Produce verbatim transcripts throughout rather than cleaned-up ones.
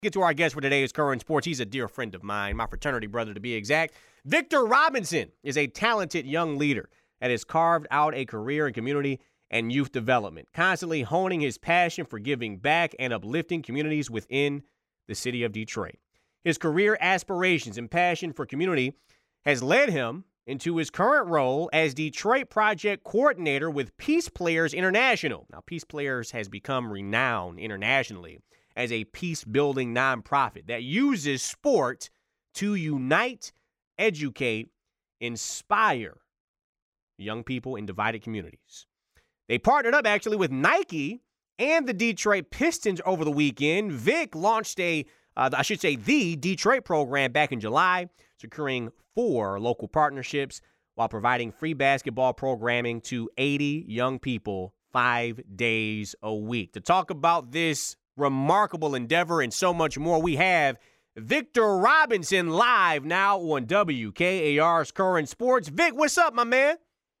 Get to our guest for today's Current Sports. He's a dear friend of mine, my fraternity brother to be exact. Victor Robinson is a talented young leader that has carved out a career in community and youth development, constantly honing his passion for giving back and uplifting communities within the city of Detroit. His career aspirations and passion for community has led him into his current role as Detroit Project Coordinator with Peace Players International. Now, Peace Players has become renowned internationally as a peace-building nonprofit that uses sport to unite, educate, inspire young people in divided communities. They partnered up, actually, with Nike and the Detroit Pistons over the weekend. Vic launched a, uh, I should say, the Detroit program back in July, securing four local partnerships while providing free basketball programming to eighty young people five days a week. To talk about this remarkable endeavor and so much more, we have Victor Robinson live now on W K A R's Current Sports. Vic, what's up, my man?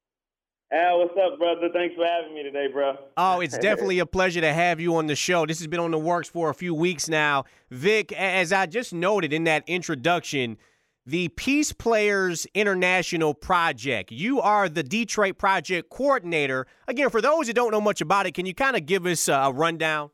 Al, what's up, brother? Thanks for having me today, bro. Oh, it's definitely a pleasure to have you on the show. This has been on the works for a few weeks now. Vic, as I just noted in that introduction, the Peace Players International Project. You are the Detroit Project Coordinator. Again, for those who don't know much about it, can you kind of give us a rundown?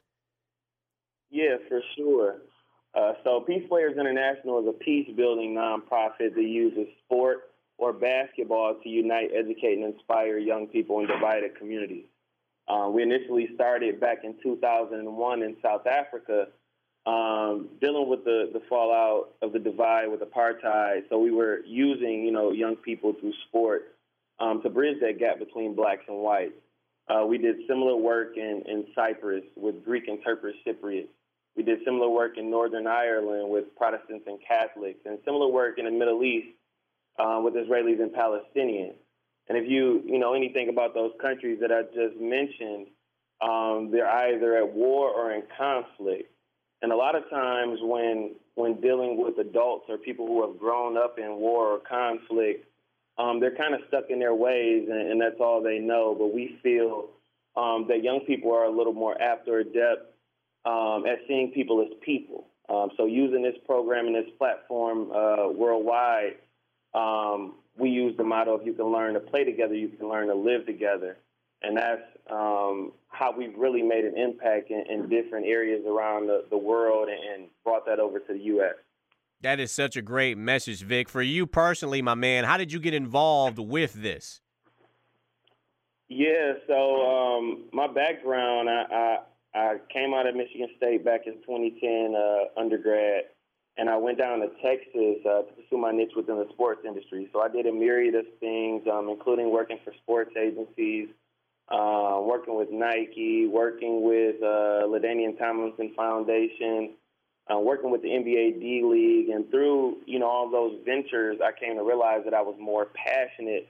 Yeah, for sure. Uh, so Peace Players International is a peace-building nonprofit that uses sport or basketball to unite, educate, and inspire young people in divided communities. Uh, we initially started back in two thousand one in South Africa, um, dealing with the, the fallout of the divide with apartheid. So we were using, you know, young people through sport um, to bridge that gap between blacks and whites. Uh, we did similar work in, in Cyprus with Greek and Turkish Cypriots. We did similar work in Northern Ireland with Protestants and Catholics, and similar work in the Middle East uh, with Israelis and Palestinians. And if you, you know, anything about those countries that I just mentioned, um, they're either at war or in conflict. And a lot of times when when dealing with adults or people who have grown up in war or conflict, um, they're kind of stuck in their ways, and, and that's all they know. But we feel um, that young people are a little more apt or adept um, at seeing people as people. Um, so using this program and this platform uh, worldwide, um, we use the motto, if you can learn to play together, you can learn to live together. And that's um, how we've really made an impact in, in different areas around the, the world and, and brought that over to the U S That is such a great message, Vic. For you personally, my man, how did you get involved with this? Yeah, so um, my background, I, I, I came out of Michigan State back in twenty ten, uh, undergrad, and I went down to Texas uh, to pursue my niche within the sports industry. So I did a myriad of things, um, including working for sports agencies, uh, working with Nike, working with uh, LaDainian Tomlinson Foundation, uh, working with the N B A D-League. And through, you know, all those ventures, I came to realize that I was more passionate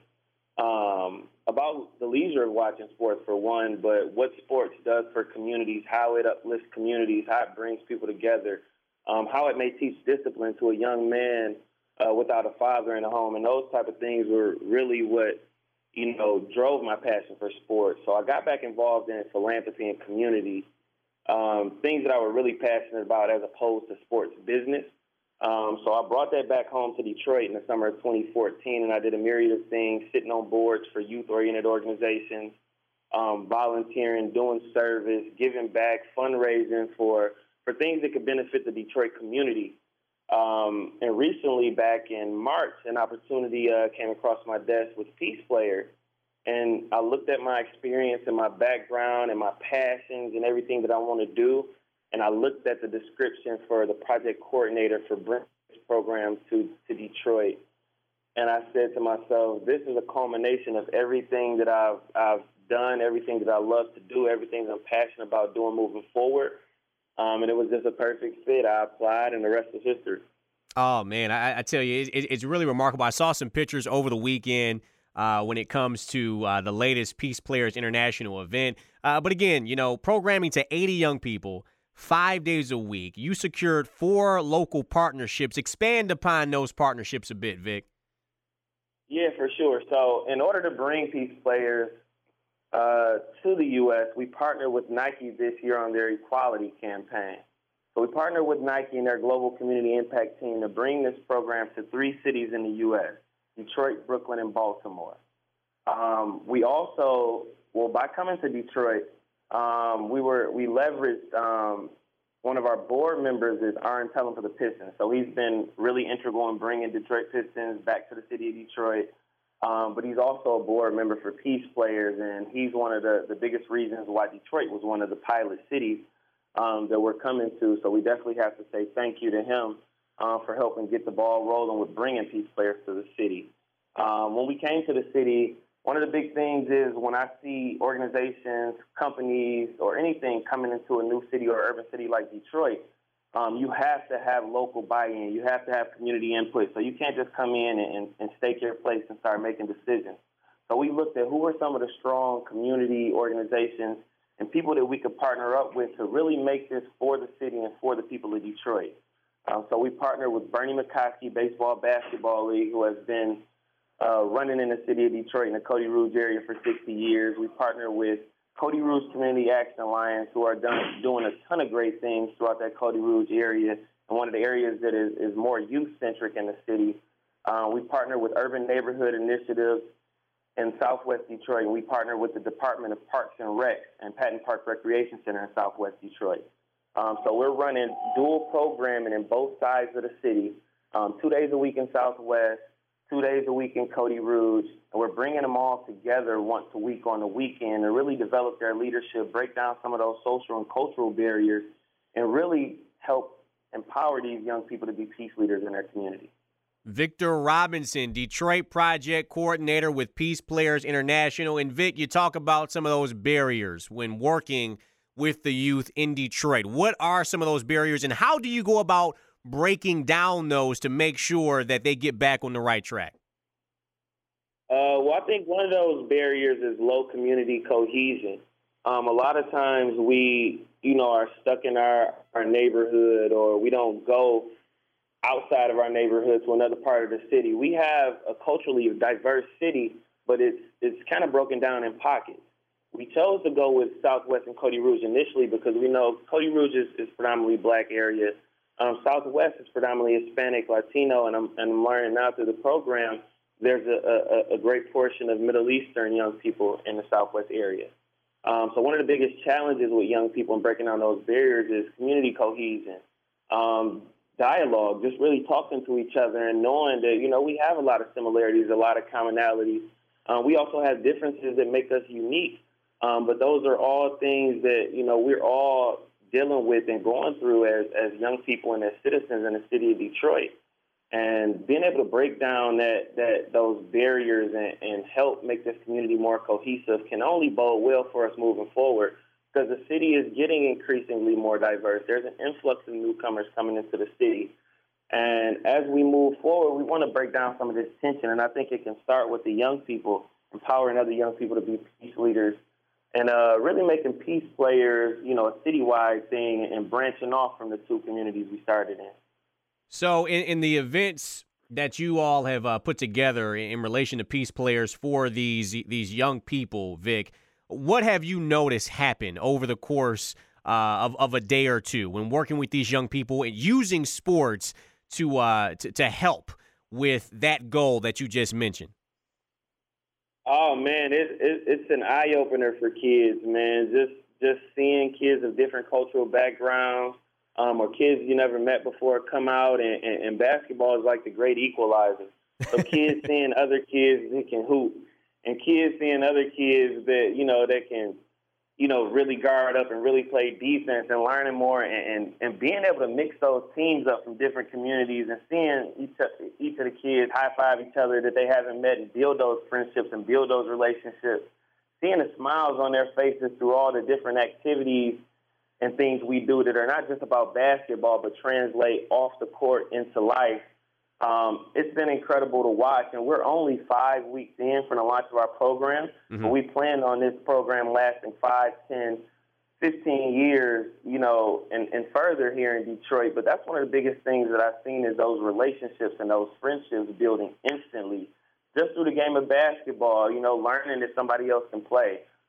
um, about the leisure of watching sports, for one, but what sports does for communities, how it uplifts communities, how it brings people together, um, how it may teach discipline to a young man uh, without a father in the home. And those type of things were really what, you know, drove my passion for sports. So I got back involved in philanthropy and community, um, things that I were really passionate about as opposed to sports business. Um, so I brought that back home to Detroit in the summer of twenty fourteen, and I did a myriad of things, sitting on boards for youth-oriented organizations, um, volunteering, doing service, giving back, fundraising for, for things that could benefit the Detroit community. Um, and recently, back in March, an opportunity uh, came across my desk with Peace Player, and I looked at my experience and my background and my passions and everything that I want to do, and I looked at the description for the project coordinator for bringing this program to, to Detroit, and I said to myself, this is a culmination of everything that I've, I've done, everything that I love to do, everything that I'm passionate about doing moving forward. Um, and it was just a perfect fit. I applied, and the rest is history. Oh, man, I, I tell you, it, it's really remarkable. I saw some pictures over the weekend uh, when it comes to uh, the latest Peace Players International event. Uh, but again, you know, programming to eighty young people, five days a week. You secured four local partnerships. Expand upon those partnerships a bit, Vic. Yeah, for sure. So in order to bring Peace Players uh, to the U S, we partnered with Nike this year on their equality campaign. So we partnered with Nike and their global community impact team to bring this program to three cities in the U S, Detroit, Brooklyn, and Baltimore. Um, we also, well, by coming to Detroit, um, we were we leveraged um, one of our board members is Aaron Tellum for the Pistons. So he's been really integral in bringing Detroit Pistons back to the city of Detroit. Um, but he's also a board member for Peace Players, and he's one of the, the biggest reasons why Detroit was one of the pilot cities um, that we're coming to. So we definitely have to say thank you to him uh, for helping get the ball rolling with bringing Peace Players to the city. Um, when we came to the city, one of the big things is when I see organizations, companies, or anything coming into a new city or urban city like Detroit, um, you have to have local buy-in. You have to have community input. So you can't just come in and, and stake your place and start making decisions. So we looked at who are some of the strong community organizations and people that we could partner up with to really make this for the city and for the people of Detroit. Um, so we partnered with Bernie McCoskey Baseball Basketball League, who has been Uh, running in the city of Detroit in the Cody Rouge area for sixty years. We partner with Cody Rouge Community Action Alliance, who are done, doing a ton of great things throughout that Cody Rouge area, and one of the areas that is, is more youth-centric in the city. Uh, we partner with Urban Neighborhood Initiatives in Southwest Detroit, and we partner with the Department of Parks and Rec and Patton Park Recreation Center in Southwest Detroit. Um, so we're running dual programming in both sides of the city, um, two days a week in Southwest, two days a week in Cody Rouge, and we're bringing them all together once a week on the weekend to really develop their leadership, break down some of those social and cultural barriers, and really help empower these young people to be peace leaders in their community. Victor Robinson, Detroit Project Coordinator with Peace Players International. And Vic, you talk about some of those barriers when working with the youth in Detroit. What are some of those barriers, and how do you go about breaking down those to make sure that they get back on the right track? Uh, well, I think one of those barriers is low community cohesion. Um, a lot of times we, you know, are stuck in our, our neighborhood, or we don't go outside of our neighborhood to another part of the city. We have a culturally diverse city, but it's it's kind of broken down in pockets. We chose to go with Southwest and Cody Rouge initially because we know Cody Rouge is, is predominantly black area. Um, Southwest is predominantly Hispanic, Latino, and I'm, and I'm learning now through the program there's a, a, a great portion of Middle Eastern young people in the Southwest area. Um, so one of the biggest challenges with young people in breaking down those barriers is community cohesion, um, dialogue, just really talking to each other and knowing that, you know, we have a lot of similarities, a lot of commonalities. Uh, we also have differences that make us unique, um, but those are all things that, you know, we're all dealing with and going through as, as young people and as citizens in the city of Detroit. And being able to break down that, that those barriers and, and help make this community more cohesive can only bode well for us moving forward, because the city is getting increasingly more diverse. There's an influx of newcomers coming into the city. And as we move forward, we want to break down some of this tension. And I think it can start with the young people, empowering other young people to be peace leaders, and uh, really making Peace Players, you know, a citywide thing and branching off from the two communities we started in. So in, in the events that you all have uh, put together in, in relation to Peace Players for these these young people, Vic, what have you noticed happen over the course uh, of, of a day or two when working with these young people and using sports to, uh, to, to help with that goal that you just mentioned? Oh, man, it, it, it's an eye-opener for kids, man. Just just seeing kids of different cultural backgrounds um, or kids you never met before come out, and, and, and basketball is like the great equalizer. So kids seeing other kids that can hoop, and kids seeing other kids that, you know, that can, you know, really guard up and really play defense, and learning more and, and, and being able to mix those teams up from different communities and seeing each, each of the kids high-five each other that they haven't met and build those friendships and build those relationships, seeing the smiles on their faces through all the different activities and things we do that are not just about basketball but translate off the court into life. Um, it's been incredible to watch, and we're only five weeks in from the launch of our program, mm-hmm. but we plan on this program lasting five, ten, fifteen years, you know, and, and further here in Detroit. But that's one of the biggest things that I've seen is those relationships and those friendships building instantly just through the game of basketball, you know, learning that somebody else can play.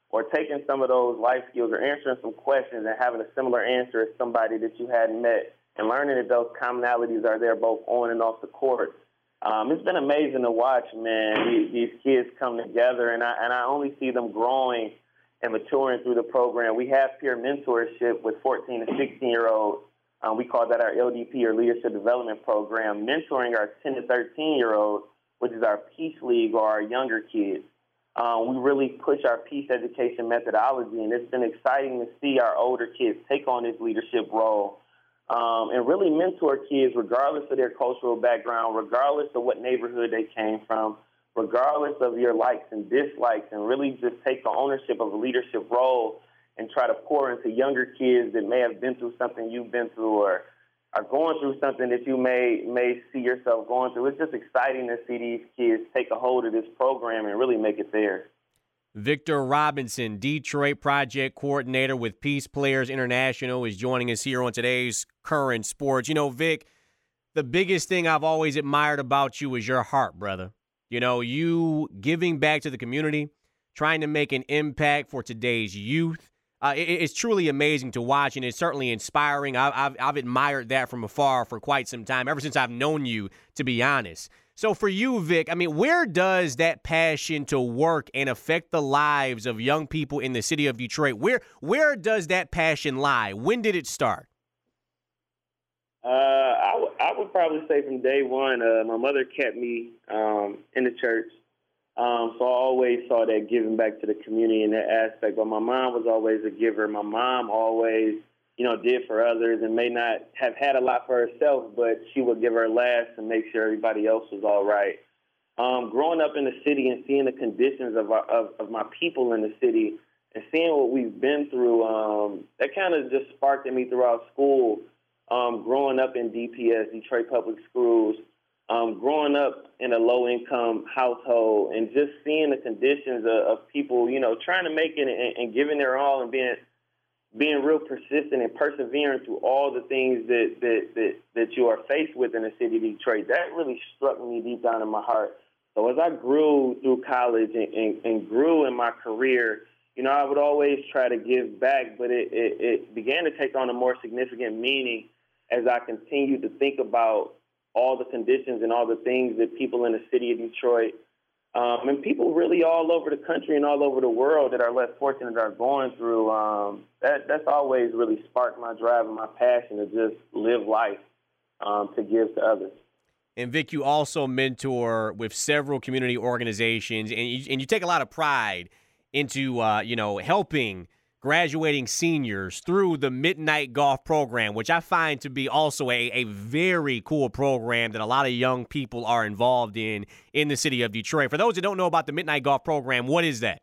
or taking some of those life skills or answering some questions and having a similar answer as somebody that you hadn't met and learning that those commonalities are there both on and off the court. Um, it's been amazing to watch, man, these, these kids come together, and I, and I only see them growing and maturing through the program. We have peer mentorship with fourteen and sixteen-year-olds. Um, we call that our L D P, or Leadership Development Program, mentoring our ten to thirteen-year-olds, which is our Peace League, or our younger kids. Um, we really push our peace education methodology, and it's been exciting to see our older kids take on this leadership role um, and really mentor kids regardless of their cultural background, regardless of what neighborhood they came from, regardless of your likes and dislikes, and really just take the ownership of a leadership role and try to pour into younger kids that may have been through something you've been through or are going through something that you may may see yourself going through. It's just exciting to see these kids take a hold of this program and really make it theirs. Victor Robinson, Detroit Project Coordinator with Peace Players International, is joining us here on today's Current Sports. You know, Vic, the biggest thing I've always admired about you is your heart, brother. You know, you giving back to the community, trying to make an impact for today's youth. Uh, it, it's truly amazing to watch, and it's certainly inspiring. I, I've, I've admired that from afar for quite some time, ever since I've known you, to be honest. So for you, Vic, I mean, where does that passion to work and affect the lives of young people in the city of Detroit, where where does that passion lie? When did it start? Uh, I, w- I would probably say from day one. Uh, my mother kept me um, in the church. Um, so I always saw that giving back to the community in that aspect. But my mom was always a giver. My mom always, you know, did for others and may not have had a lot for herself, but she would give her last and make sure everybody else was all right. Um, growing up in the city and seeing the conditions of, our, of, of my people in the city and seeing what we've been through, um, that kind of just sparked in me throughout school. Um, growing up in D P S, Detroit Public Schools, Um, growing up in a low-income household and just seeing the conditions of, of people, you know, trying to make it and, and giving their all and being being real persistent and persevering through all the things that, that, that, that you are faced with in the city of Detroit, that really struck me deep down in my heart. So as I grew through college and, and, and grew in my career, you know, I would always try to give back, but it, it, it began to take on a more significant meaning as I continued to think about all the conditions and all the things that people in the city of Detroit um, and people really all over the country and all over the world that are less fortunate are going through. Um, that, that's always really sparked my drive and my passion to just live life um, to give to others. And, Vic, you also mentor with several community organizations, and you, and you take a lot of pride into, uh, you know, helping graduating seniors through the Midnight Golf program, which I find to be also a, a very cool program that a lot of young people are involved in in the city of Detroit. For those that don't know about the Midnight Golf program, what is that?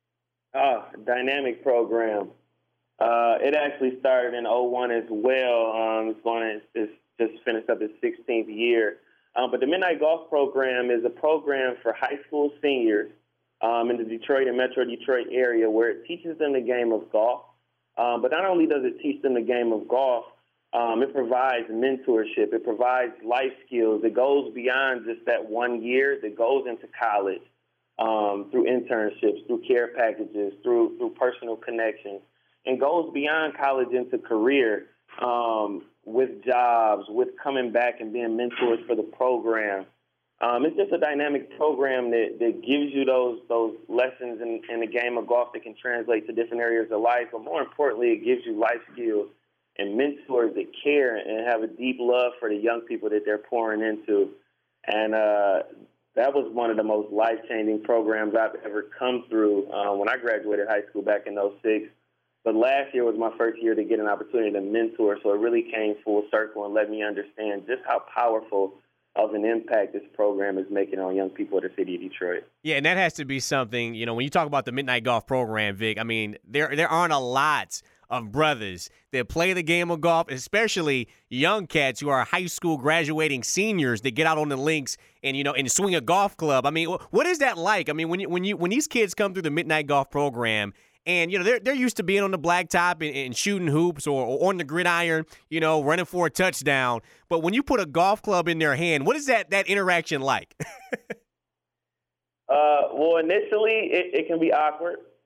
Oh, dynamic program. Uh, it actually started in oh one as well. Um, it's going to, it's just finished up its sixteenth year. Um, but the Midnight Golf program is a program for high school seniors Um, in the Detroit and Metro Detroit area, where it teaches them the game of golf. Um, but not only does it teach them the game of golf, um, it provides mentorship. It provides life skills. It goes beyond just that one year. That goes into college um, through internships, through care packages, through through personal connections, and goes beyond college into career um, with jobs, with coming back and being mentors for the program. Um, it's just a dynamic program that, that gives you those those lessons in, in the game of golf that can translate to different areas of life. But more importantly, it gives you life skills and mentors that care and have a deep love for the young people that they're pouring into. And uh, that was one of the most life-changing programs I've ever come through uh, when I graduated high school back in oh six. But last year was my first year to get an opportunity to mentor, so it really came full circle and let me understand just how powerful of an impact this program is making on young people in the city of Detroit. Yeah, and that has to be something, you know, when you talk about the Midnight Golf program, Vic, I mean, there there aren't a lot of brothers that play the game of golf, especially young cats who are high school graduating seniors that get out on the links and, you know, and swing a golf club. I mean, what is that like? I mean, when you, when you when these kids come through the Midnight Golf program, and, you know, they're, they're used to being on the blacktop and, and shooting hoops or, or on the gridiron, you know, running for a touchdown. But when you put a golf club in their hand, what is that that interaction like? uh, well, initially, it, it can be awkward.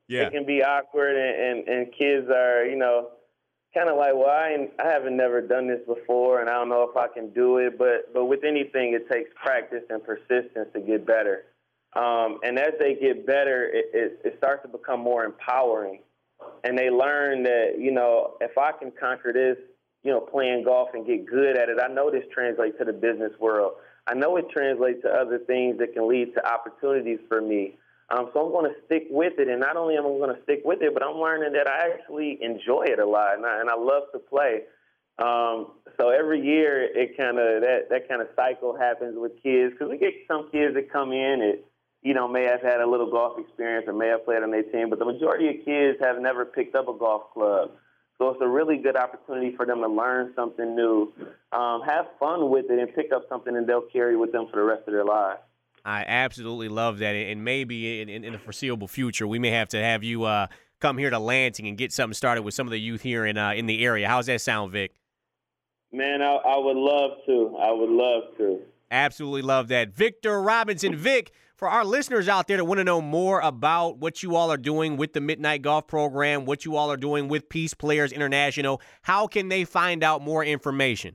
Yeah. it can be awkward, and, and, and kids are, you know, kind of like, well, I, ain't, I haven't never done this before, and I don't know if I can do it. But but with anything, it takes practice and persistence to get better. Um, and as they get better, it, it, it starts to become more empowering. And they learn that, you know, if I can conquer this, you know, playing golf and get good at it, I know this translates to the business world. I know it translates to other things that can lead to opportunities for me. Um, so I'm going to stick with it. And not only am I going to stick with it, but I'm learning that I actually enjoy it a lot, and I, and I love to play. Um, so every year it kind of that, that kind of cycle happens with kids, because we get some kids that come in and, you know, may have had a little golf experience or may have played on their team, but the majority of kids have never picked up a golf club. So it's a really good opportunity for them to learn something new, um, have fun with it, and pick up something that they'll carry with them for the rest of their lives. I absolutely love that, and maybe in, in, in the foreseeable future, we may have to have you uh, come here to Lansing and get something started with some of the youth here in uh, in the area. How's that sound, Vic? Man, I, I would love to. I would love to. Absolutely love that. Victor Robinson. Vic, for our listeners out there that want to know more about what you all are doing with the Midnight Golf Program, what you all are doing with Peace Players International, how can they find out more information?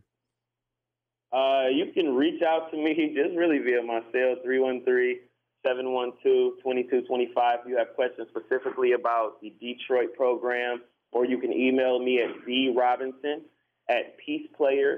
Uh, you can reach out to me just really via my cell, three one three, seven one two, two two two five. If you have questions specifically about the Detroit program, or you can email me at d robinson at peaceplayers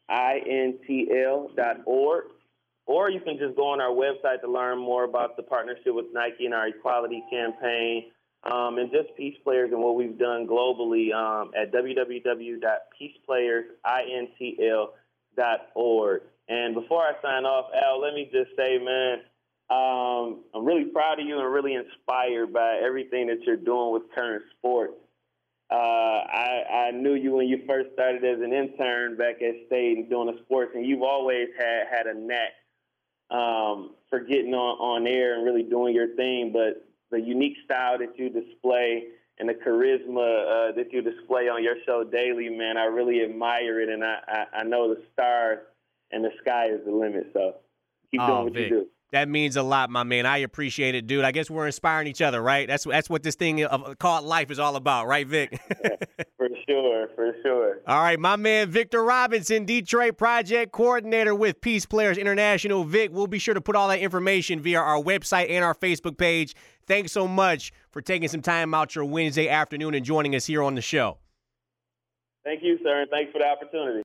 intl dot org, or you can just go on our website to learn more about the partnership with Nike and our equality campaign, um, and just Peace Players and what we've done globally um, at w w w dot peaceplayers intl dot org. And before I sign off, Al, let me just say, man, um, I'm really proud of you and really inspired by everything that you're doing with Current Sports. Uh, I, I knew you when you first started as an intern back at State and doing the sports, and you've always had, had a knack um, for getting on, on air and really doing your thing. But the unique style that you display and the charisma uh, that you display on your show daily, man, I really admire it, and I, I, I know the stars and the sky is the limit. So keep oh, doing what Vic, you do. That means a lot, my man. I appreciate it, dude. I guess we're inspiring each other, right? That's that's what this thing of, called life is all about, right, Vic? For sure, for sure. All right, my man Victor Robinson, Detroit Project Coordinator with Peace Players International. Vic, we'll be sure to put all that information via our website and our Facebook page. Thanks so much for taking some time out your Wednesday afternoon and joining us here on the show. Thank you, sir, and thanks for the opportunity.